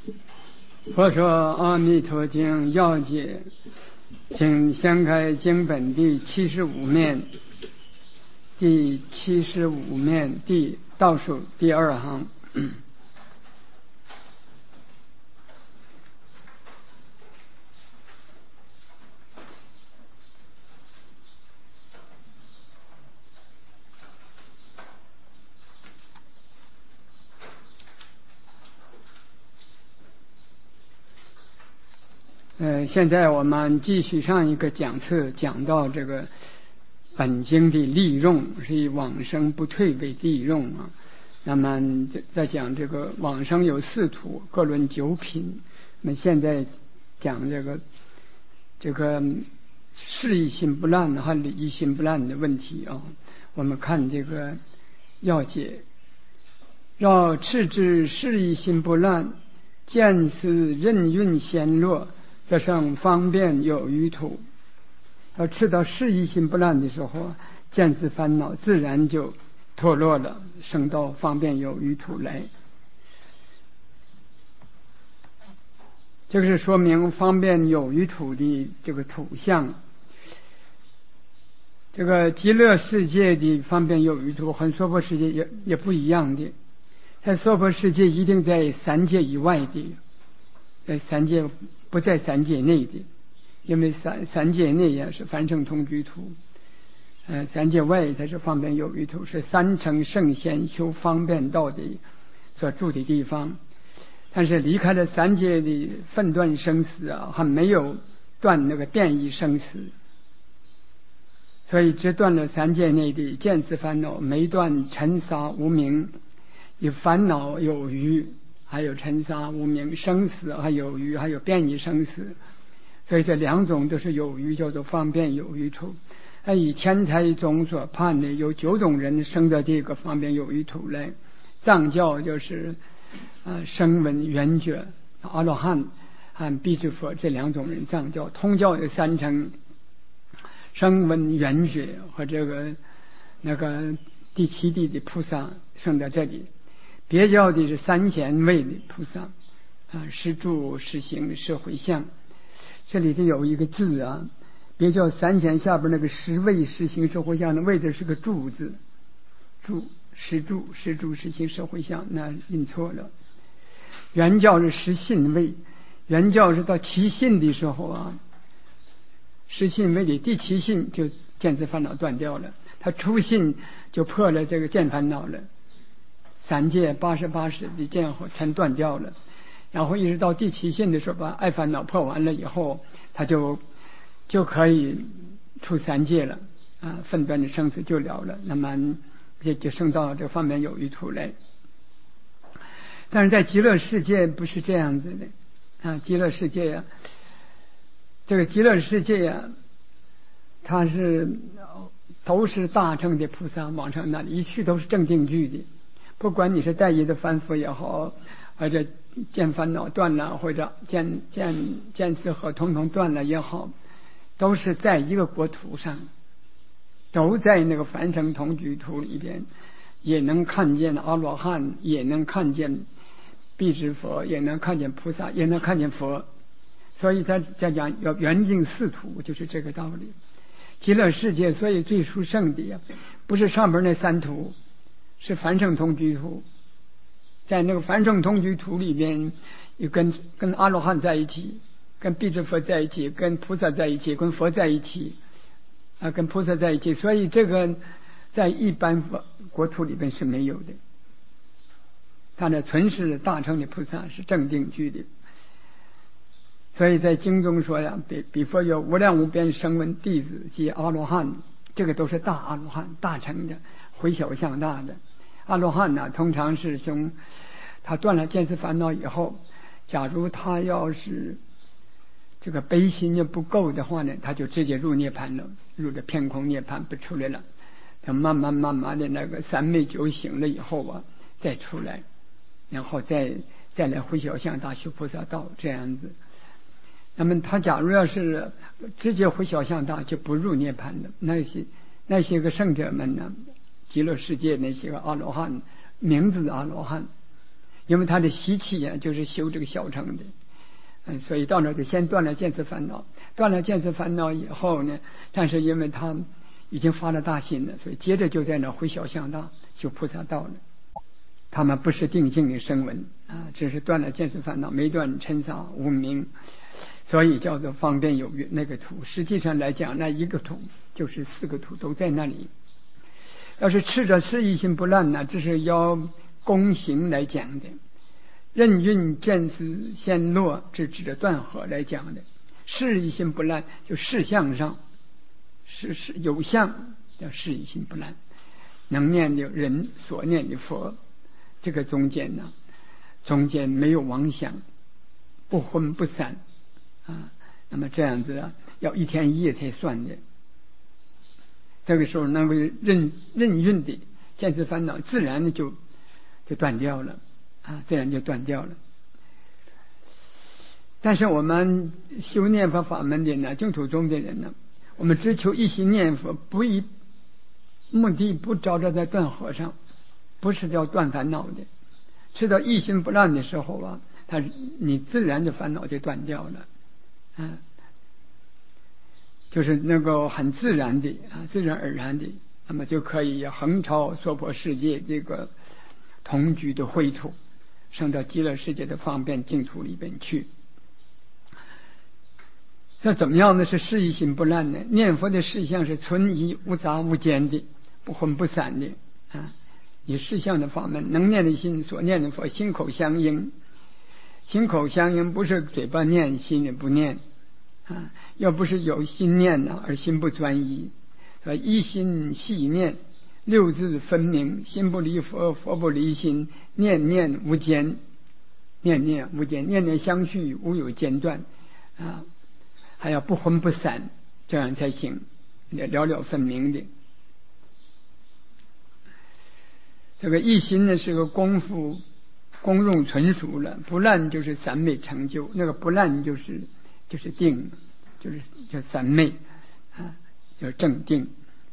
佛说阿弥陀经要解，请掀开经本第75面，第75面倒数第2行。现在我们继续上一个讲册，讲到这个本经的例用是以往生不退为例用啊。那么在讲这个往生有4土，各论9品。那么现在讲这个事一心不乱和理一心不乱的问题啊。我们看这个要解，若次之事一心不乱，见思任运闲落，则生方便有余土。要吃到事一心不乱的时候，见思烦恼自然就脱落了，生到方便有余土来。这个是说明方便有余土的这个土相。这个极乐世界的方便有余土和娑婆世界也不一样的。在娑婆世界一定在3界以外的，在3界不在3界内的，因为三界内也是凡圣同居土，3界外才是方便有余土，是3乘圣贤修方便道的所住的地方。但是离开了3界的分断生死啊，还没有断那个变异生死，所以只断了3界内的见思烦恼，没断尘沙无明，有烦恼有余，还有尘沙无明，生死还有余，还有变异生死。所以这2种都是有余，叫做方便有余土。以天台宗所判的，有9种人生的这个方便有余土来。藏教就是声闻缘觉阿罗汉和辟支佛这2种人，藏教。通教有3乘声闻缘觉和那个第7地的菩萨生在这里。别教的是3贤位的菩萨施住施行施回向。这里头有一个字啊，别教3贤下边那个施位施行施回向的位置是个住字，施住施行施回向，那印错了。原教是施信位，原教是到7信的时候啊，施信位的第7信就见思烦恼断掉了，他初信就破了这个见烦恼了，3界88识的见惑全断掉了，然后一直到第7信的时候，把爱烦恼破完了以后，他就可以出3界了分断的生死就了了，那么也就升到这方面有余土来。但是在极乐世界不是这样子的极乐世界这个极乐世界它都是大乘的菩萨往上那里一去都是正定聚的，不管你是带业的凡夫也好，或者见烦恼断了，或者见思和统统断了也好，都是在一个国土上，都在那个凡圣同居土里边，也能看见阿罗汉，也能看见辟支佛，也能看见菩萨，也能看见佛。所以他讲要圆净4土，就是这个道理。极乐世界所以最殊胜的不是上边那3土，是凡圣同居土。在那个凡圣同居土里边，有跟阿罗汉在一起，跟辟支佛在一起，跟菩萨在一起，跟佛在一起跟菩萨在一起。所以这个在一般国土里边是没有的。他呢纯是大乘的菩萨，是正定聚的。所以在经中说彼佛有无量无边声闻弟子及阿罗汉，这个都是大阿罗汉，大乘的，回小向大的。阿罗汉通常是从他断了见思烦恼以后，假如他要是这个悲心就不够的话呢，他就直接入涅槃了，入了偏空涅槃不出来了。他慢慢的那个三昧酒醒了以后再出来，然后再来回小向大修菩萨道这样子。那么他假如要是直接回小向大，就不入涅槃了。那些个圣者们呢，极乐世界那些个阿罗汉，名字阿罗汉， 因为他的习气啊，就是修这个小乘的。所以到那就先断了见思烦恼，断了见思烦恼以后呢，但是因为他已经发了大心了，所以接着就在那回小向大修菩萨道了。他们不是定性的声闻啊，只是断了见思烦恼，没断尘沙无明，所以叫做方便有余那个土。实际上来讲，那一个土就是4个土都在那里。要是持着是一心不乱呢，这是要公行来讲的。任运见思先落，是指着断合来讲的。是一心不乱，就事相上是有相，叫是一心不乱。能念的人，所念的佛，这个中间呢，中间没有妄想，不分不散啊。那么这样子啊，要1天1夜才算的。这个时候那位任运的见思烦恼，自然的就断掉了啊，自然就断掉了。但是我们修念佛法门的呢，净土宗的人呢，我们只求一心念佛，目的不着着在断和上，不是叫断烦恼的。吃到一心不乱的时候啊，你自然的烦恼就断掉了啊，就是那个很自然的啊，自然而然的，那么就可以横超娑婆世界这个同居的秽土，升到极乐世界的方便净土里边去。那怎么样呢？是事一心不乱呢？念佛的事项是纯一无杂无间的，不分不散的啊。以事项的法门，能念的心所念的佛，心口相应。心口相应不是嘴巴念，心里不念啊。要不是有心念呢，而心不专一，一心细念，6字分明，心不离佛，佛不离心，念念无间，念念无间，念念相续，无有间断啊。还要不分不散，这样才行，了了分明的。这个一心呢，是个功夫功用纯熟了，不烂就是三昧成就，那个不烂就是定，就是叫三昧啊，就是正定。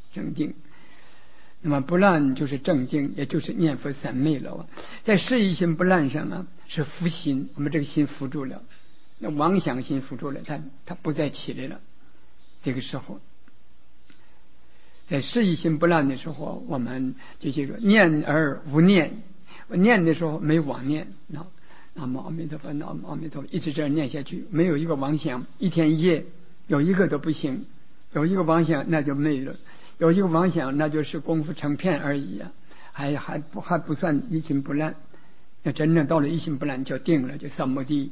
那么不烂就是正定，也就是念佛三昧了。在事一心不烂上啊，是伏心，我们这个心伏住了。那妄想心伏住了，它不再起来了。这个时候，在事一心不乱的时候，我们就记住念而无念。我念的时候没妄念，南无阿弥陀佛，南无阿弥陀佛，一直这样念下去，没有一个妄想，1天1夜有一个都不行。有一个妄想那就没了，有一个妄想那就是功夫成片而已啊，还不算一心不乱。那真正到了一心不乱就定了，就三摩地。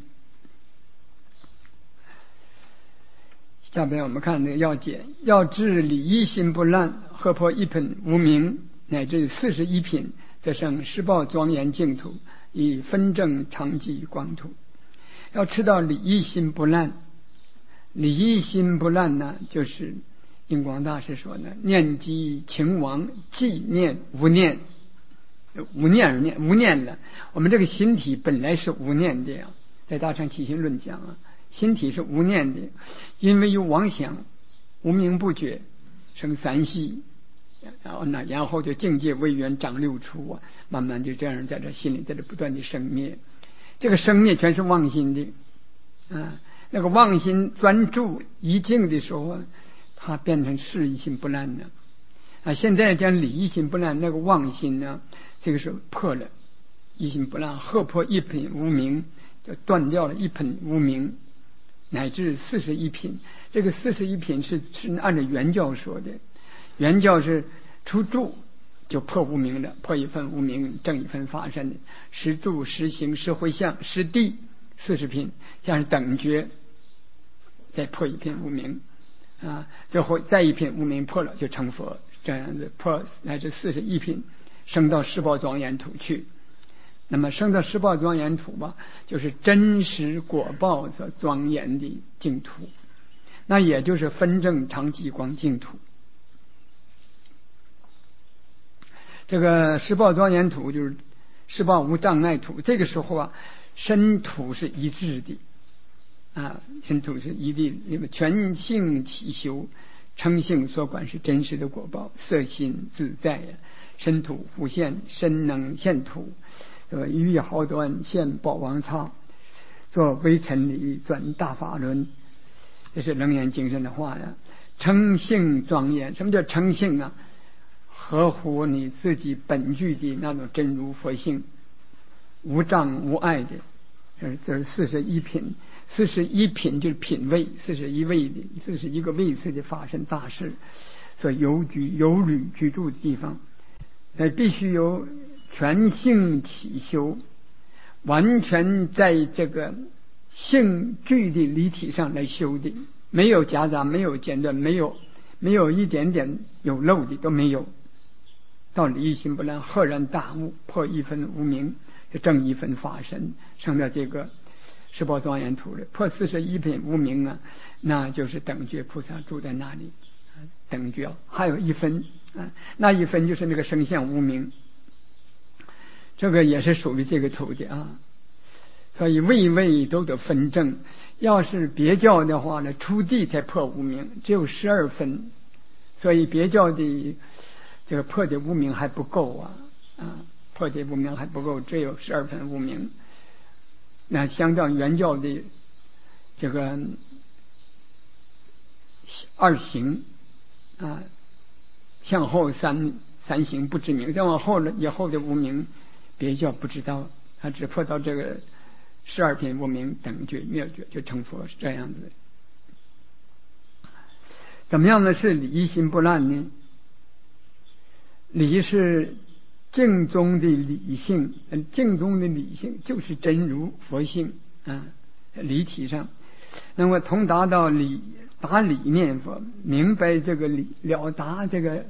下边我们看那个要解，要知理一心不乱，合破一品无明，乃至41品，则生十报庄严净土，以分正常寂光土。要知道理一心不乱，理一心不乱呢，就是印光大师说呢，念即情亡，即念无念，无念而念，无念了。我们这个心体本来是无念的呀，在大乘起心论讲啊。心体是无念的，因为有妄想，无明不觉，生3系，然后就境界为缘长6出啊，慢慢就这样在这心里在这不断的生灭。这个生灭全是妄心的啊，那个妄心专注一境的时候，它变成事一心不乱了啊。现在讲理一心不乱，那个妄心呢，这个是破了，一心不乱，合破一品无明，就断掉了一品无明。乃至41品，这个41品是按照原教说的，原教是出住就破无明了，破一分无明，正一分法身的，实住实行实回向实地40品，像是等觉，再破一品无明啊，最后再一品无明破了就成佛，这样子破乃至41品，升到十报庄严土去。那么升到十报庄严土吧，就是真实果报所庄严的净土，那也就是分正常寂光净土。这个十报庄严土就是十报无障碍土，这个时候啊，身土是一致的啊，身土是一致的，因为全性起修，称性所管是真实的果报，色心自在呀，身土互现，身能现土。 于豪端现宝王刹，作微尘理转大法轮。这是楞严精神的话呀。称性庄严，什么叫称性啊？合乎你自己本具的那种真如佛性，无障无碍的。这是41品，41品就是品位，41位的41个位次的法身大事所有旅居住的地方。必须有全性体修，完全在这个性具的离体上来修的，没有夹杂，没有间断，没有一点点有漏的都没有。到理一心不乱，赫然大悟，破一分无明，正一分法身，生到这个十宝庄严土了。破41品无明啊，那就是等觉菩萨住在那里。等觉还有一分那一分就是那个生相无明，这个也是属于这个土的啊。所以位都得分正。要是别教的话呢，初地才破无明，只有12分，所以别教的这个破的无明还不够破的无明还不够，只有12分无明。那相当原教的这个二行向后三行不知名，再往后了以后的无明别教不知道，他只破到这个12品无明等觉妙觉就成佛，是这样子。怎么样的是理一心不乱呢？理是净宗的理性，净宗的理性就是真如佛性理体上。那么同达到达理念佛，明白这个理，了达这个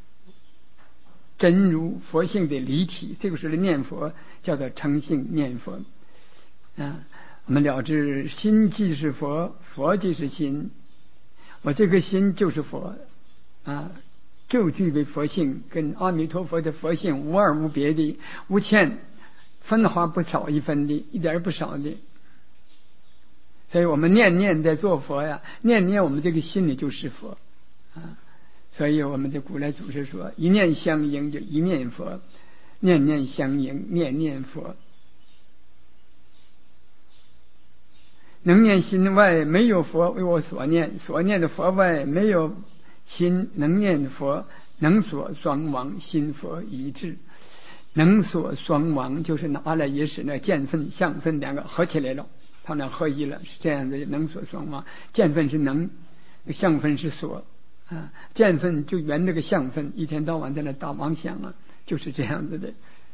真如佛性的理体，这个时候念佛叫做称性念佛我们了知心即是佛，佛即是心，我这个心就是佛就具备佛性，跟阿弥陀佛的佛性无二无别的，无欠分毫不少一分的，一点不少的。所以我们念在做佛呀，念我们这个心里就是佛所以我们的古来祖师说，一念相应就一念佛，念念相应念念佛。能念心外没有佛为我所念，所念的佛外没有心能念佛，能所双亡心佛一致。能所双亡就是拿来也使那见分相分两个合起来了，他俩合一了，是这样的。能所双亡，见分是能，相分是所见分就圆那个相分，一天到晚在那打妄想就是这样子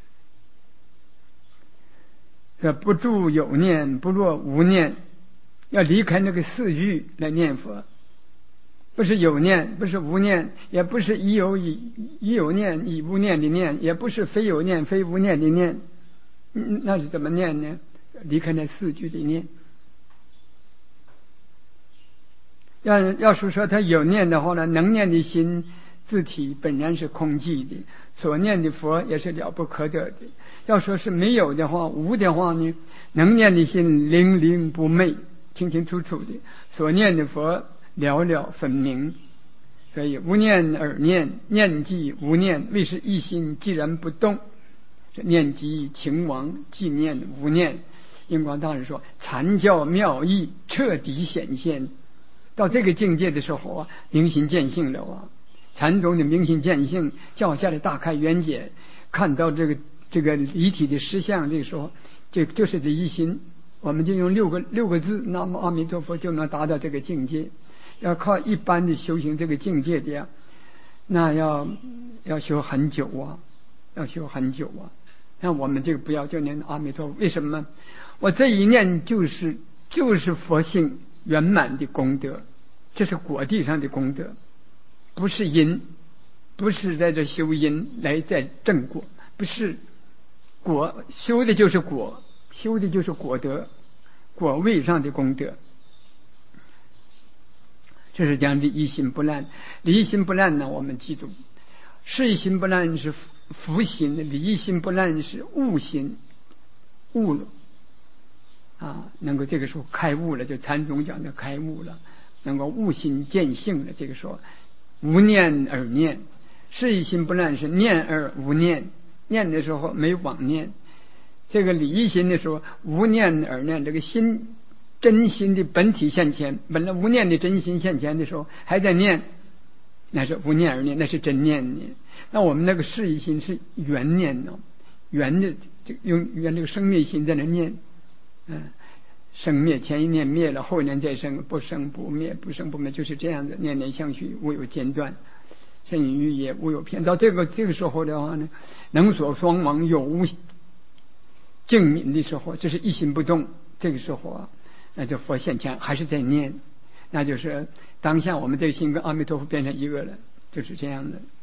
的。不住有念，不落无念，要离开那个四欲来念佛，不是有念，不是无念，也不是已有念已无念的念，也不是非有念非无念的念。那是怎么念呢？离开那四句的念。要是说他有念的话呢，能念的心自体本然是空寂的，所念的佛也是了不可得的。要说是没有的话，无的话呢，能念的心灵灵不昧，清清楚楚的，所念的佛了了分明。所以无念而念，念即无念，为是一心既然不动，念即情亡，即念无念。印光大师说，禅教妙义彻底显现。到这个境界的时候明心见性了禅宗的明心见性，教下的大开圆解，看到这个离体的实相，这个时候就是这一心。我们就用六个字，南无阿弥陀佛，就能达到这个境界。要靠一般的修行这个境界的那要修很久要修很久那我们这个不要，就念阿弥陀佛。为什么？我这一念就是佛性圆满的功德，这是果地上的功德，不是因，不是在这修因来在正果，不是果，修的就是果，修的就是果德，果位上的功德。这是讲理一心不乱。理一心不乱呢，我们记住，事一心不乱是福心，理一心不乱是悟心，悟了能够这个时候开悟了，就禅宗讲的开悟了，能够悟心见性了。这个时候无念而念，事一心不乱是念而无念，念的时候没妄念， 这个理一心的时候，无念而念，这个心真心的本体现前，本来无念的真心现前的时候还在念，那是无念而念，那是真念念。那我们那个事一心是缘念呢，缘的用缘这个生灭心在那念，生灭前一念灭了，后一念再生，不生不灭，不生不灭，就是这样的，念念相续，无有间断，甚于也无有偏。到这个时候的话呢，能所双亡，有无静泯的时候，这是一心不动。这个时候啊，那就佛现前还是在念，那就是当下我们这个心跟阿弥陀佛变成一个了，就是这样的。